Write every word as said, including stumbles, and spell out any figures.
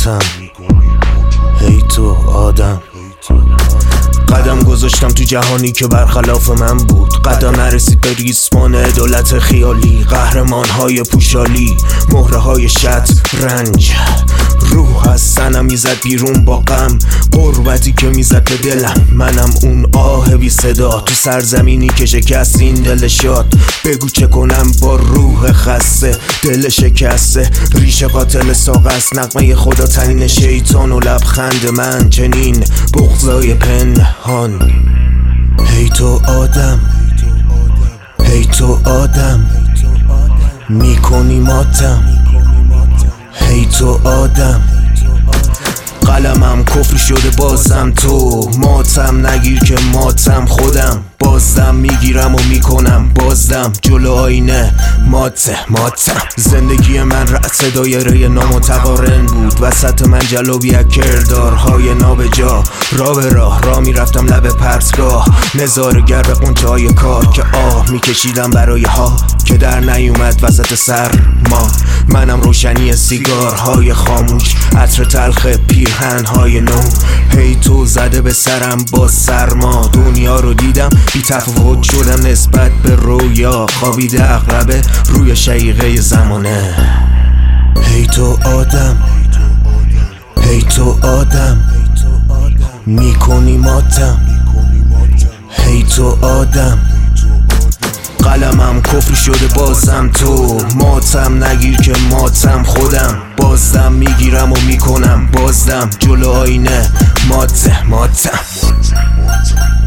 ماتم. هی تو آدم. قدم گذاشتم تو جهانی که برخلاف من بود. قدم نرسید به ریسمان دولت خیالی. قهرمان های پوشالی، مهره های شطرنج. روح از سنم میزد بیرون با غم، غربتی که میزد به دلم. منم اون آه بی صدا تو سرزمینی که شکست این دل شاد. بگو چه کنم با روح خسته، دل شکسته. ریشه قاتل ساق است، نغمه خدا تنین شیطان و لبخند من چنین بغضای پنهان. هی تو آدم، هی تو آدم، میکنی ماتم. هی تو آدم. قلمم کفر شده بازم تو، ماتم نگیر که ماتم خودم. بازدم میگیرم و میکنم بازدم جلو آینه ماته ماتم. زندگی من رأس دایره نامتقارن بود، وسط من جلوی کردارهای نابجا. را به راه را میرفتم لب پرتگاه، نظارگر به قنچه های کار که آه میکشیدم برای ها که در نیومد وسط سر ما. منم روشنی سیگارهای خاموش، عطر تلخ پیرهنهای نو. هی تو زده به سرم با سرما، دنیا رو دیدم بی تفاوت شدم نسبت به رویا. خوابیده عقربه روی شقیقه زمانه. هی تو آدم، هی تو آدم، میکنی ماتم. هی تو آدم. قلمم کفر شده بازم تو، ماتم نگیر که ماتم خودم. بازدم میگیرم و میکنم بازدم جلو آینه ماته ماتم.